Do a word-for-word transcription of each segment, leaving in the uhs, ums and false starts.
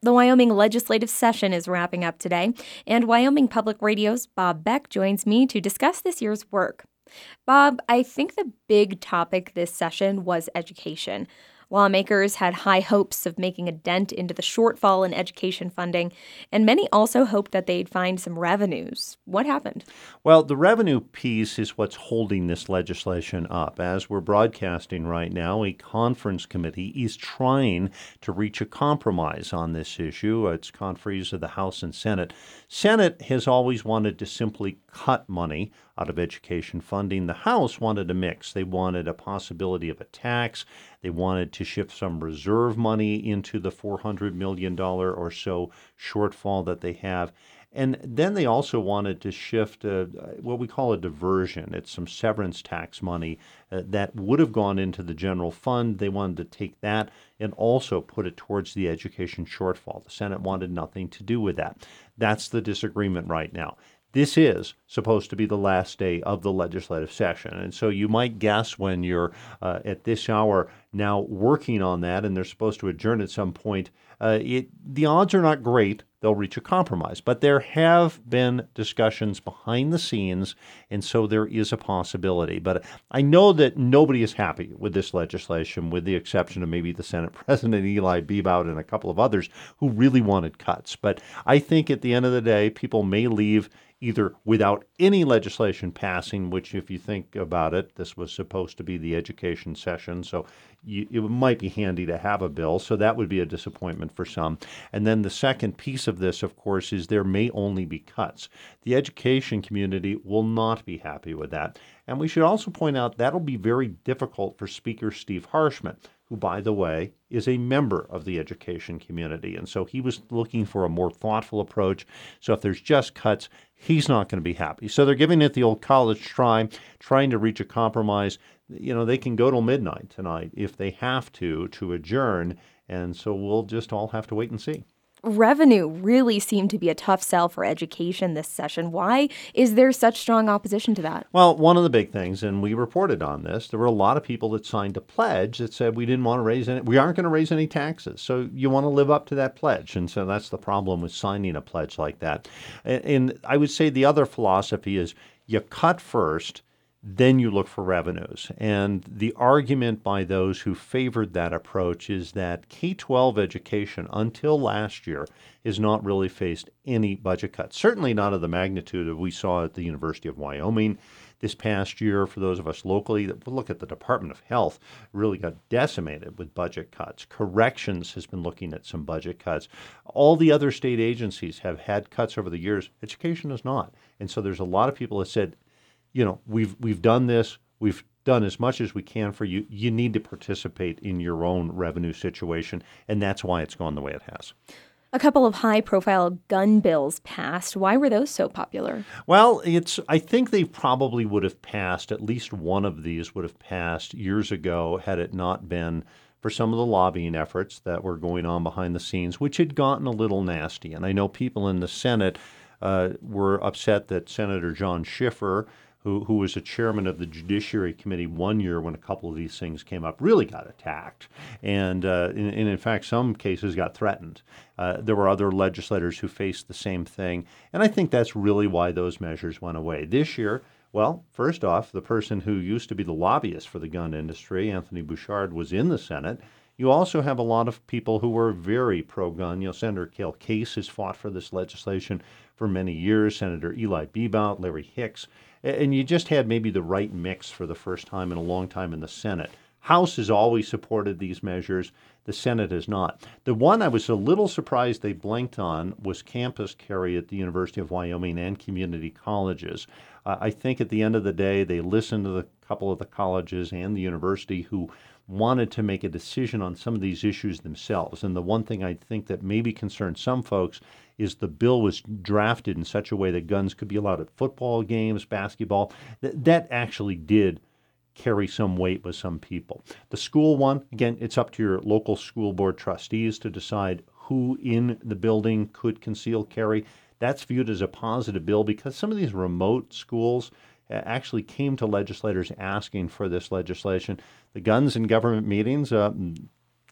The Wyoming legislative session is wrapping up today, and Wyoming Public Radio's Bob Beck joins me to discuss this year's work. Bob, I think the big topic this session was education. Lawmakers had high hopes of making a dent into the shortfall in education funding, and many also hoped that they'd find some revenues. What happened? Well, the revenue piece is what's holding this legislation up. As we're broadcasting right now, a conference committee is trying to reach a compromise on this issue. It's conferees of the House and Senate. Senate has always wanted to simply cut money out of education funding. The House wanted a mix. They wanted a possibility of a tax. They wanted to shift some reserve money into the four hundred million dollars or so shortfall that they have. And then they also wanted to shift uh, what we call a diversion. It's some severance tax money uh, that would have gone into the general fund. They wanted to take that and also put it towards the education shortfall. The Senate wanted nothing to do with that. That's the disagreement right now. This is supposed to be the last day of the legislative session. And so you might guess when you're uh, at this hour now working on that and they're supposed to adjourn at some point, uh, it, the odds are not great they'll reach a compromise. But there have been discussions behind the scenes, and so there is a possibility. But I know that nobody is happy with this legislation, with the exception of maybe the Senate President Eli Bebout and a couple of others who really wanted cuts. But I think at the end of the day, people may leave either without any legislation passing, which if you think about it, this was supposed to be the education session, so you, it might be handy to have a bill, so that would be a disappointment for some. And then the second piece of this, of course, is there may only be cuts. The education community will not be happy with that. And we should also point out that'll be very difficult for Speaker Steve Harshman, who, by the way, is a member of the education community. And so he was looking for a more thoughtful approach. So if there's just cuts, he's not going to be happy. So they're giving it the old college try, trying to reach a compromise. You know, they can go till midnight tonight if they have to, to adjourn. And so we'll just all have to wait and see. Revenue really seemed to be a tough sell for education this session. Why is there such strong opposition to that? Well, one of the big things, and we reported on this, there were a lot of people that signed a pledge that said we didn't want to raise any, we aren't going to raise any taxes. So you want to live up to that pledge. And so that's the problem with signing a pledge like that. And, and I would say the other philosophy is you cut first, then you look for revenues. And the argument by those who favored that approach is that K twelve education until last year has not really faced any budget cuts, certainly not of the magnitude that we saw at the University of Wyoming this past year. For those of us locally, look at the Department of Health, really got decimated with budget cuts. Corrections has been looking at some budget cuts. All the other state agencies have had cuts over the years. Education has not. And so there's a lot of people that said, you know, we've we've done this, we've done as much as we can for you. You need to participate in your own revenue situation, and that's why it's gone the way it has. A couple of high-profile gun bills passed. Why were those so popular? Well, it's I think they probably would have passed, at least one of these would have passed years ago had it not been for some of the lobbying efforts that were going on behind the scenes, which had gotten a little nasty. And I know people in the Senate uh, were upset that Senator John Schiffer, who who was a chairman of the Judiciary Committee one year when a couple of these things came up, really got attacked. And, uh, and, and in fact, some cases got threatened. Uh, there were other legislators who faced the same thing. And I think that's really why those measures went away. This year, well, first off, the person who used to be the lobbyist for the gun industry, Anthony Bouchard, was in the Senate. You also have a lot of people who were very pro-gun. You know, Senator Cale Case has fought for this legislation for many years, Senator Eli Bebout, Larry Hicks. And you just had maybe the right mix for the first time in a long time in the Senate. House has always supported these measures. The Senate has not. The one I was a little surprised they blinked on was campus carry at the University of Wyoming and community colleges. Uh, I think at the end of the day, they listened to the couple of the colleges and the university who wanted to make a decision on some of these issues themselves. And the one thing I think that maybe concerned some folks is the bill was drafted in such a way that guns could be allowed at football games, basketball. Th- that actually did carry some weight with some people. The school one, again, it's up to your local school board trustees to decide who in the building could conceal carry. That's viewed as a positive bill because some of these remote schools actually came to legislators asking for this legislation. The guns in government meetings, uh,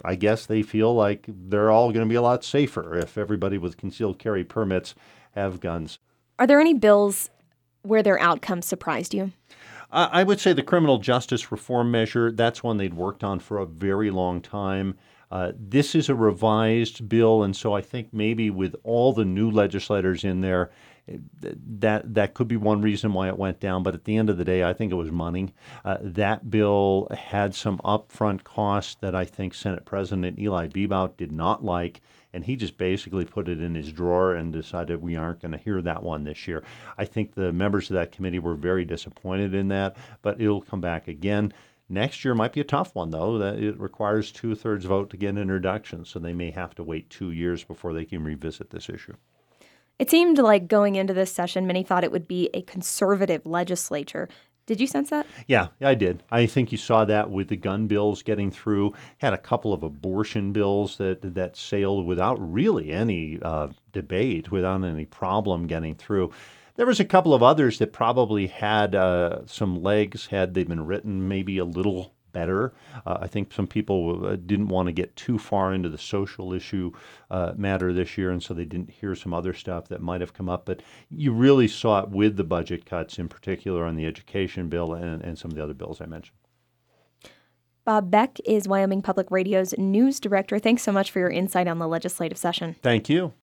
I guess they feel like they're all going to be a lot safer if everybody with concealed carry permits have guns. Are there any bills where their outcomes surprised you? Uh, I would say the criminal justice reform measure, that's one they'd worked on for a very long time. Uh, this is a revised bill, and so I think maybe with all the new legislators in there, that that could be one reason why it went down. But at the end of the day, I think it was money. Uh, that bill had some upfront costs that I think Senate President Eli Bebout did not like, and he just basically put it in his drawer and decided we aren't going to hear that one this year. I think the members of that committee were very disappointed in that, but it'll come back again. Next year might be a tough one, though. That it requires two-thirds vote to get introduction, so they may have to wait two years before they can revisit this issue. It seemed like going into this session, many thought it would be a conservative legislature. Did you sense that? Yeah, I did. I think you saw that with the gun bills getting through. Had a couple of abortion bills that that sailed without really any uh, debate, without any problem getting through. There was a couple of others that probably had uh, some legs had they been written maybe a little better. Uh, I think some people uh, didn't want to get too far into the social issue uh, matter this year, and so they didn't hear some other stuff that might have come up. But you really saw it with the budget cuts, in particular on the education bill and, and some of the other bills I mentioned. Bob Beck is Wyoming Public Radio's news director. Thanks so much for your insight on the legislative session. Thank you.